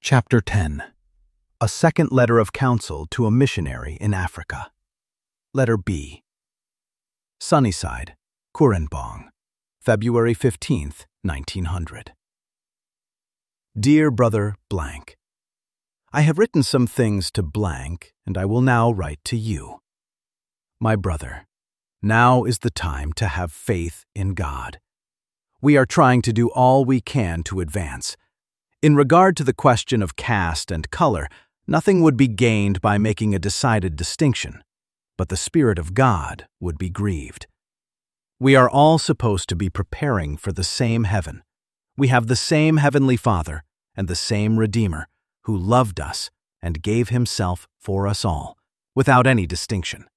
Chapter 10. A Second Letter of Counsel to a Missionary in Africa. Letter B. Sunnyside, Kurenbong, February 15th, 1900. Dear Brother Blank, I have written some things to Blank, and I will now write to you. My brother, now is the time to have faith in God. We are trying to do all we can to advance. In regard to the question of caste and color, nothing would be gained by making a decided distinction, but the Spirit of God would be grieved. We are all supposed to be preparing for the same heaven. We have the same Heavenly Father and the same Redeemer who loved us and gave Himself for us all, without any distinction.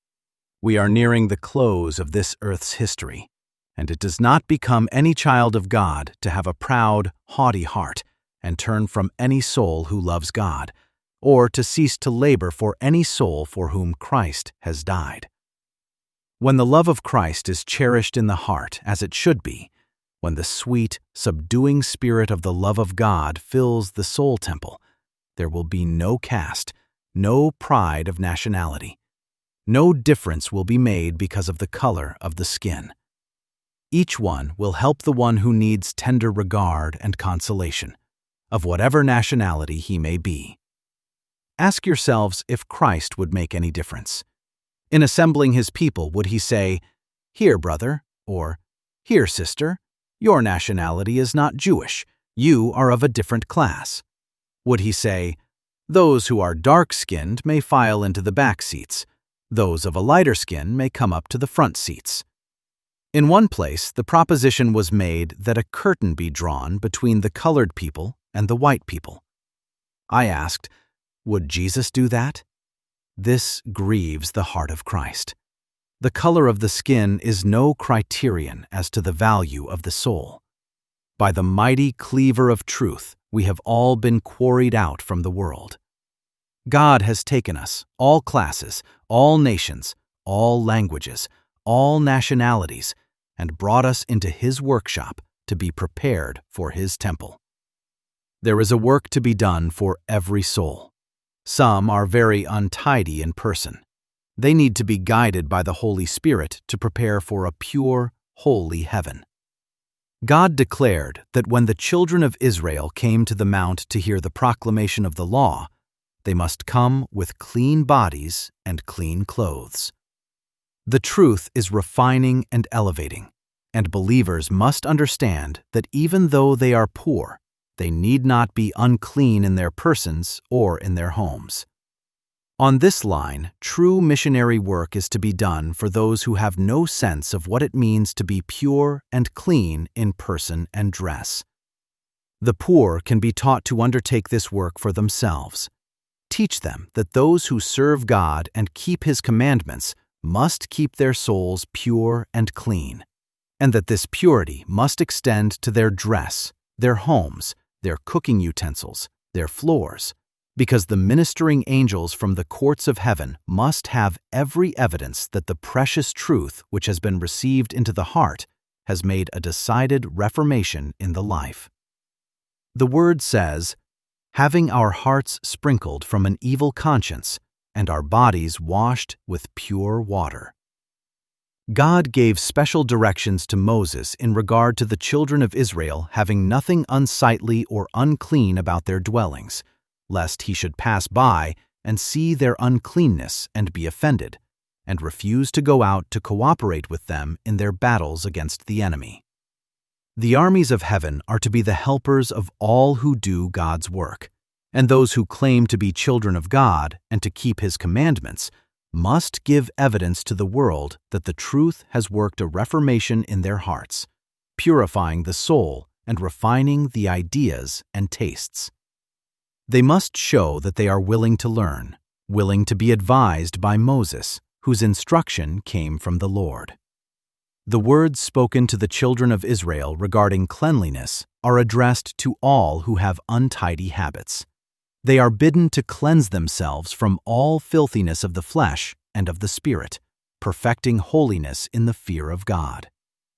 We are nearing the close of this earth's history, and it does not become any child of God to have a proud, haughty heart and turn from any soul who loves God, or to cease to labor for any soul for whom Christ has died. When the love of Christ is cherished in the heart as it should be, when the sweet, subduing spirit of the love of God fills the soul temple, there will be no caste, no pride of nationality. No difference will be made because of the color of the skin. Each one will help the one who needs tender regard and consolation, of whatever nationality he may be. Ask yourselves if Christ would make any difference. In assembling His people, would He say, "Here, brother," or "Here, sister, your nationality is not Jewish, you are of a different class"? Would He say, "Those who are dark-skinned may file into the back seats, those of a lighter skin may come up to the front seats"? In one place, the proposition was made that a curtain be drawn between the colored people and the white people. I asked, would Jesus do that? This grieves the heart of Christ. The color of the skin is no criterion as to the value of the soul. By the mighty cleaver of truth, we have all been quarried out from the world. God has taken us, all classes, all nations, all languages, all nationalities, and brought us into His workshop to be prepared for His temple. There is a work to be done for every soul. Some are very untidy in person. They need to be guided by the Holy Spirit to prepare for a pure, holy heaven. God declared that when the children of Israel came to the mount to hear the proclamation of the law, they must come with clean bodies and clean clothes. The truth is refining and elevating, and believers must understand that even though they are poor, they need not be unclean in their persons or in their homes. On this line, true missionary work is to be done for those who have no sense of what it means to be pure and clean in person and dress. The poor can be taught to undertake this work for themselves. Teach them that those who serve God and keep His commandments must keep their souls pure and clean, and that this purity must extend to their dress, their homes, their cooking utensils, their floors, because the ministering angels from the courts of heaven must have every evidence that the precious truth which has been received into the heart has made a decided reformation in the life. The Word says, "Having our hearts sprinkled from an evil conscience, and our bodies washed with pure water." God gave special directions to Moses in regard to the children of Israel having nothing unsightly or unclean about their dwellings, lest he should pass by and see their uncleanness and be offended, and refuse to go out to cooperate with them in their battles against the enemy. The armies of heaven are to be the helpers of all who do God's work, and those who claim to be children of God and to keep His commandments must give evidence to the world that the truth has worked a reformation in their hearts, purifying the soul and refining the ideas and tastes. They must show that they are willing to learn, willing to be advised by Moses, whose instruction came from the Lord. The words spoken to the children of Israel regarding cleanliness are addressed to all who have untidy habits. They are bidden to cleanse themselves from all filthiness of the flesh and of the spirit, perfecting holiness in the fear of God.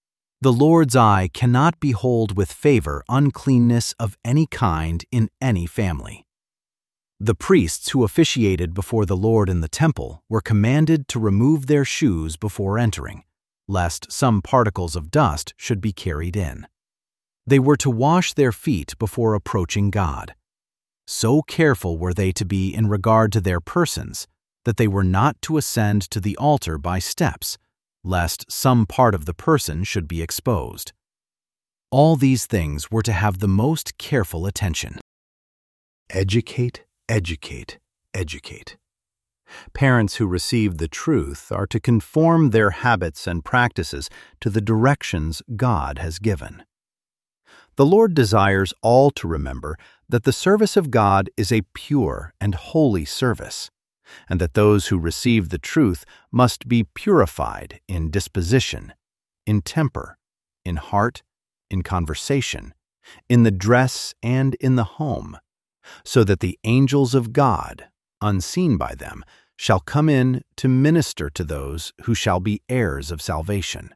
The Lord's eye cannot behold with favor uncleanness of any kind in any family. The priests who officiated before the Lord in the temple were commanded to remove their shoes before entering, lest some particles of dust should be carried in. They were to wash their feet before approaching God. So careful were they to be in regard to their persons that they were not to ascend to the altar by steps, lest some part of the person should be exposed. All these things were to have the most careful attention. Educate, educate, educate. Parents who receive the truth are to conform their habits and practices to the directions God has given. The Lord desires all to remember that the service of God is a pure and holy service, and that those who receive the truth must be purified in disposition, in temper, in heart, in conversation, in the dress and in the home, so that the angels of God, unseen by them, shall come in to minister to those who shall be heirs of salvation.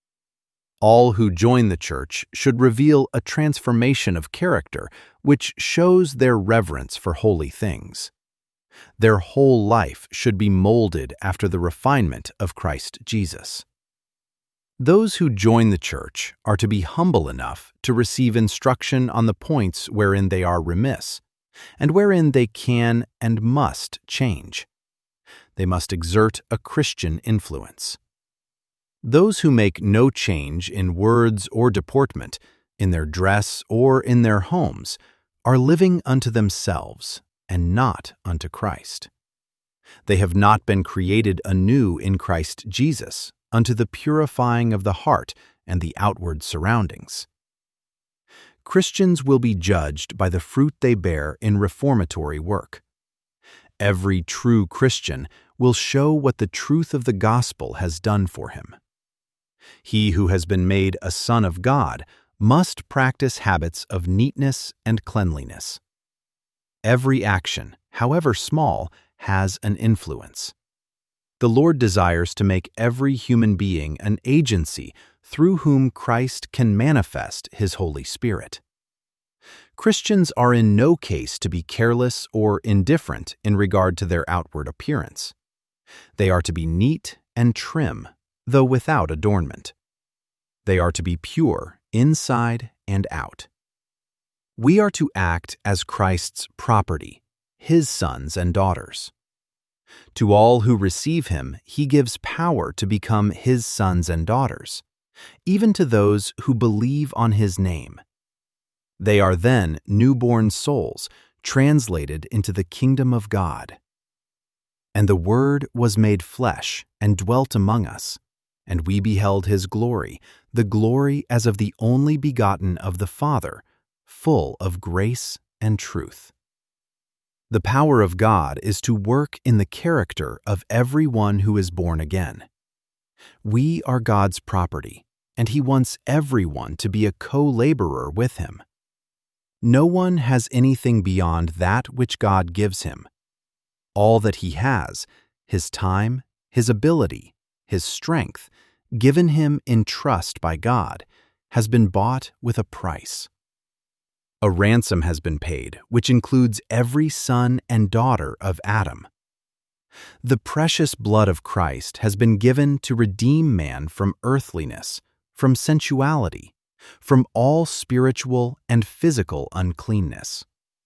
All who join the church should reveal a transformation of character which shows their reverence for holy things. Their whole life should be molded after the refinement of Christ Jesus. Those who join the church are to be humble enough to receive instruction on the points wherein they are remiss, and wherein they can and must change. They must exert a Christian influence. Those who make no change in words or deportment, in their dress or in their homes, are living unto themselves and not unto Christ. They have not been created anew in Christ Jesus unto the purifying of the heart and the outward surroundings. Christians will be judged by the fruit they bear in reformatory work. Every true Christian will show what the truth of the gospel has done for him. He who has been made a son of God must practice habits of neatness and cleanliness. Every action, however small, has an influence. The Lord desires to make every human being an agency through whom Christ can manifest His Holy Spirit. Christians are in no case to be careless or indifferent in regard to their outward appearance. They are to be neat and trim, though without adornment. They are to be pure inside and out. We are to act as Christ's property, His sons and daughters. To all who receive Him, He gives power to become His sons and daughters, even to those who believe on His name. They are then newborn souls, translated into the kingdom of God. And the Word was made flesh and dwelt among us, and we beheld His glory, the glory as of the only begotten of the Father, full of grace and truth. The power of God is to work in the character of every one who is born again. We are God's property, and He wants everyone to be a co-laborer with Him. No one has anything beyond that which God gives him. All that he has, his time, his ability, his strength, given him in trust by God, has been bought with a price. A ransom has been paid, which includes every son and daughter of Adam. The precious blood of Christ has been given to redeem man from earthliness, from sensuality, from all spiritual and physical uncleanness.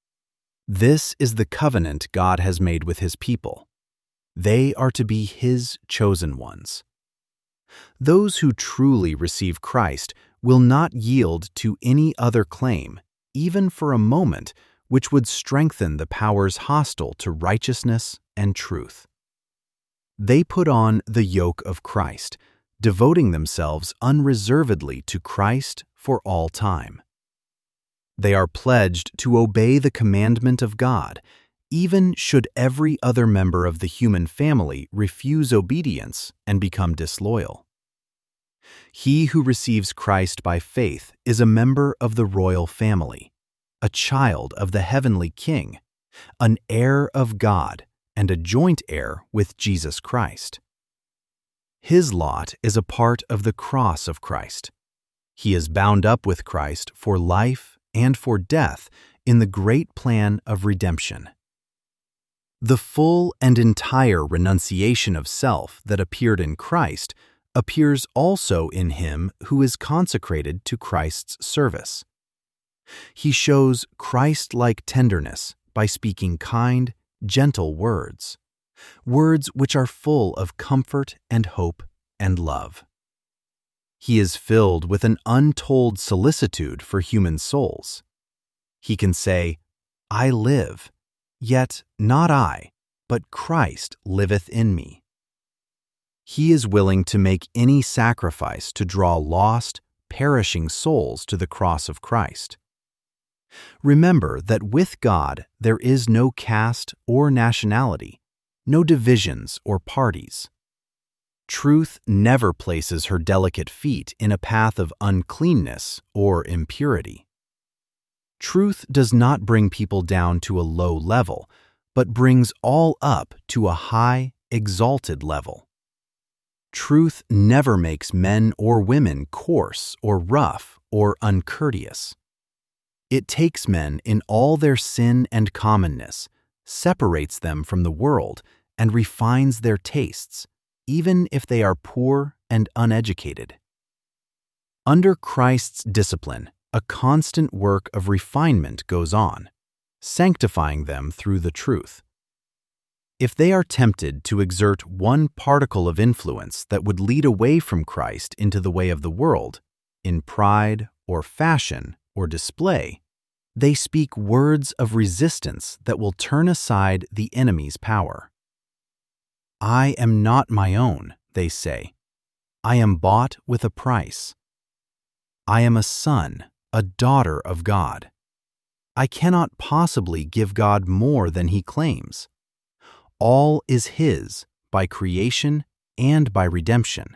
This is the covenant God has made with His people. They are to be His chosen ones. Those who truly receive Christ will not yield to any other claim, even for a moment, which would strengthen the powers hostile to righteousness and truth. They put on the yoke of Christ, devoting themselves unreservedly to Christ for all time. They are pledged to obey the commandment of God, even should every other member of the human family refuse obedience and become disloyal. He who receives Christ by faith is a member of the royal family, a child of the heavenly King, an heir of God, and a joint heir with Jesus Christ. His lot is a part of the cross of Christ, He is bound up with Christ for life and for death in the great plan of redemption. The full and entire renunciation of self that appeared in Christ appears also in him who is consecrated to Christ's service. He shows Christ-like tenderness by speaking kind, gentle words, words which are full of comfort and hope and love. He is filled with an untold solicitude for human souls. He can say, "I live, yet not I, but Christ liveth in me." He is willing to make any sacrifice to draw lost, perishing souls to the cross of Christ. Remember that with God there is no caste or nationality, no divisions or parties. Truth never places her delicate feet in a path of uncleanness or impurity. Truth does not bring people down to a low level, but brings all up to a high, exalted level. Truth never makes men or women coarse or rough or uncourteous. It takes men in all their sin and commonness, separates them from the world, and refines their tastes, even if they are poor and uneducated. Under Christ's discipline, a constant work of refinement goes on, sanctifying them through the truth. If they are tempted to exert one particle of influence that would lead away from Christ into the way of the world, in pride or fashion or display, they speak words of resistance that will turn aside the enemy's power. "I am not my own," they say. "I am bought with a price. I am a son, a daughter of God. I cannot possibly give God more than He claims. All is His by creation and by redemption.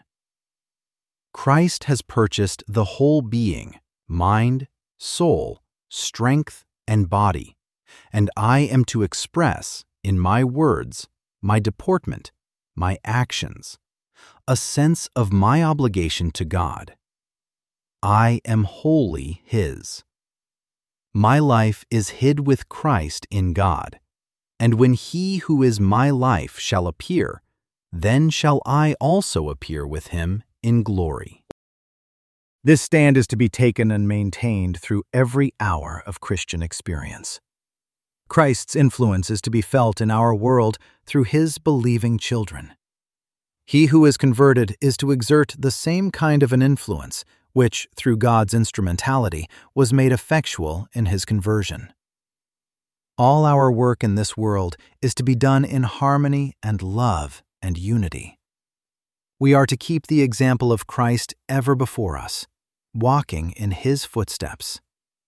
Christ has purchased the whole being, mind, soul, strength, and body, and I am to express, in my words, my deportment, my actions, a sense of my obligation to God. I am wholly His. My life is hid with Christ in God, and when He who is my life shall appear, then shall I also appear with Him in glory. This stand is to be taken and maintained through every hour of Christian experience. Christ's influence is to be felt in our world through His believing children. He who is converted is to exert the same kind of an influence which, through God's instrumentality, was made effectual in his conversion. All our work in this world is to be done in harmony and love and unity. We are to keep the example of Christ ever before us, walking in His footsteps.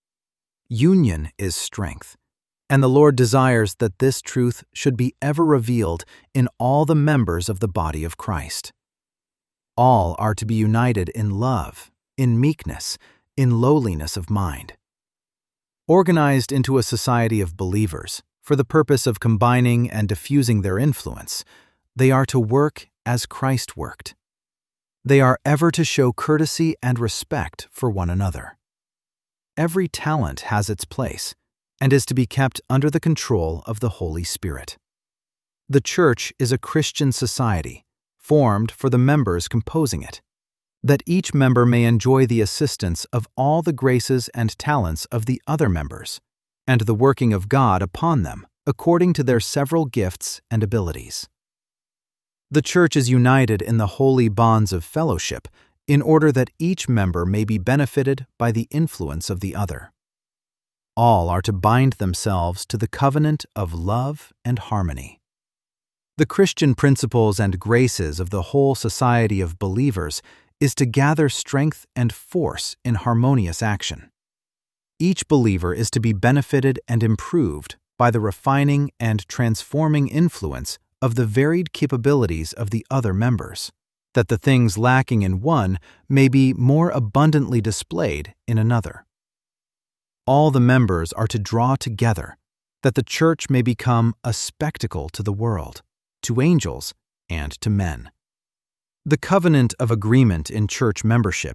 Union is strength, and the Lord desires that this truth should be ever revealed in all the members of the body of Christ. All are to be united in love, in meekness, in lowliness of mind. Organized into a society of believers for the purpose of combining and diffusing their influence, they are to work as Christ worked. They are ever to show courtesy and respect for one another. Every talent has its place and is to be kept under the control of the Holy Spirit. The Church is a Christian society, formed for the members composing it, that each member may enjoy the assistance of all the graces and talents of the other members, and the working of God upon them according to their several gifts and abilities. The Church is united in the holy bonds of fellowship in order that each member may be benefited by the influence of the other. All are to bind themselves to the covenant of love and harmony. The Christian principles and graces of the whole society of believers is to gather strength and force in harmonious action. Each believer is to be benefited and improved by the refining and transforming influence of the varied capabilities of the other members, that the things lacking in one may be more abundantly displayed in another. All the members are to draw together, that the Church may become a spectacle to the world, to angels, and to men. The covenant of agreement in church membership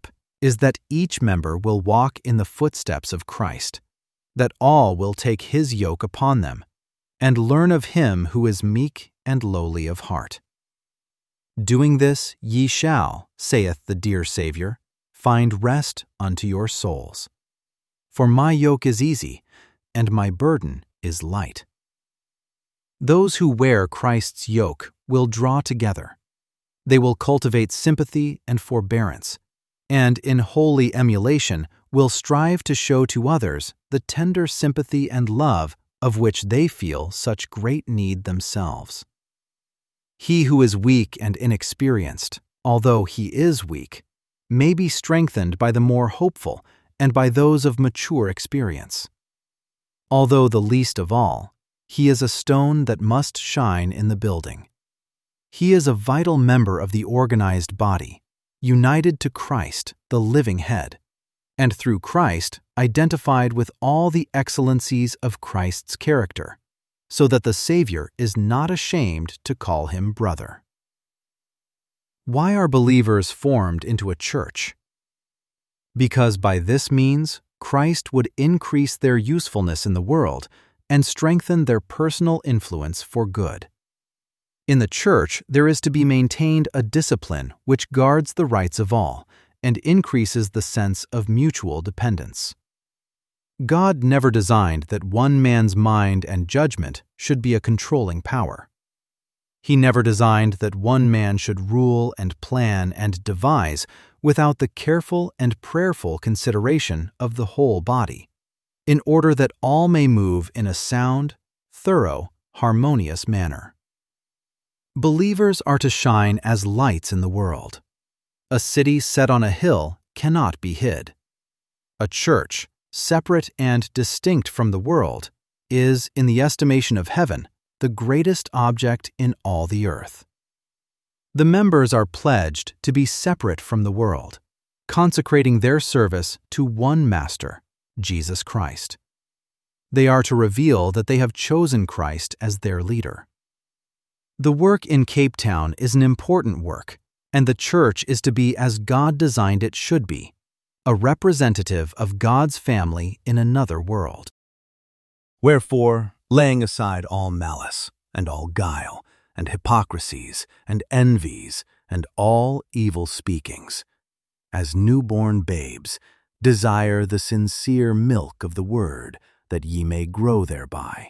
is that each member will walk in the footsteps of Christ, that all will take his yoke upon them, and learn of him who is meek and lowly of heart. Doing this ye shall, saith the dear Savior, find rest unto your souls. For my yoke is easy, and my burden is light. Those who wear Christ's yoke will draw together. They will cultivate sympathy and forbearance, and in holy emulation will strive to show to others the tender sympathy and love of which they feel such great need themselves. He who is weak and inexperienced, although he is weak, may be strengthened by the more hopeful and by those of mature experience. Although the least of all, he is a stone that must shine in the building. He is a vital member of the organized body, united to Christ, the living head, and through Christ identified with all the excellencies of Christ's character, so that the Savior is not ashamed to call him brother. Why are believers formed into a church? Because by this means Christ would increase their usefulness in the world and strengthen their personal influence for good. In the church, there is to be maintained a discipline which guards the rights of all and increases the sense of mutual dependence. God never designed that one man's mind and judgment should be a controlling power. He never designed that one man should rule and plan and devise without the careful and prayerful consideration of the whole body, in order that all may move in a sound, thorough, harmonious manner. Believers are to shine as lights in the world. A city set on a hill cannot be hid. A church, separate and distinct from the world, is, in the estimation of heaven, the greatest object in all the earth. The members are pledged to be separate from the world, consecrating their service to one Master, Jesus Christ. They are to reveal that they have chosen Christ as their leader. The work in Cape Town is an important work, and the church is to be as God designed it should be, a representative of God's family in another world. Wherefore, laying aside all malice, and all guile, and hypocrisies, and envies, and all evil speakings, as newborn babes, desire the sincere milk of the word, that ye may grow thereby,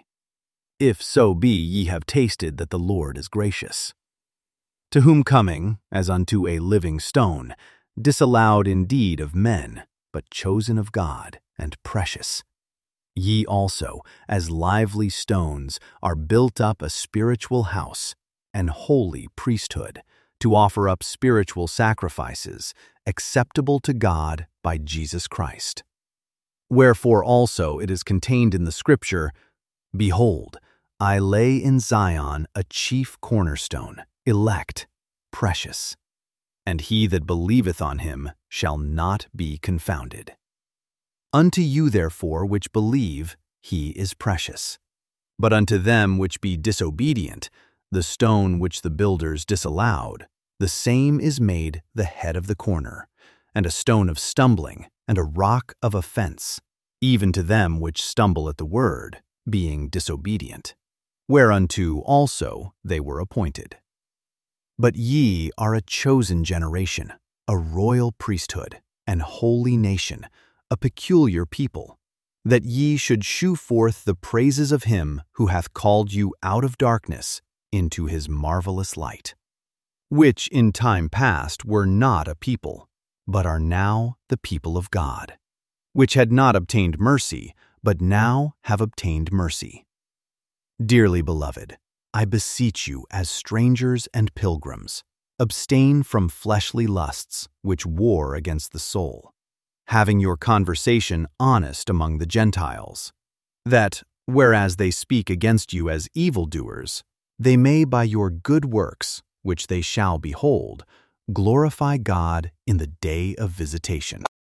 if so be ye have tasted that the Lord is gracious. To whom coming, as unto a living stone, disallowed indeed of men, but chosen of God, and precious, ye also, as lively stones, are built up a spiritual house, and holy priesthood, to offer up spiritual sacrifices, acceptable to God by Jesus Christ. Wherefore also it is contained in the Scripture, Behold, I lay in Zion a chief cornerstone, elect, precious, and he that believeth on him shall not be confounded. Unto you therefore which believe, he is precious. But unto them which be disobedient, the stone which the builders disallowed, the same is made the head of the corner, and a stone of stumbling, and a rock of offense, even to them which stumble at the word, being disobedient, whereunto also they were appointed. But ye are a chosen generation, a royal priesthood, an holy nation, a peculiar people, that ye should shew forth the praises of him who hath called you out of darkness into his marvelous light, which in time past were not a people, but are now the people of God, which had not obtained mercy, but now have obtained mercy. Dearly beloved, I beseech you as strangers and pilgrims, abstain from fleshly lusts which war against the soul, having your conversation honest among the Gentiles, that, whereas they speak against you as evildoers, they may by your good works, which they shall behold, glorify God in the day of visitation.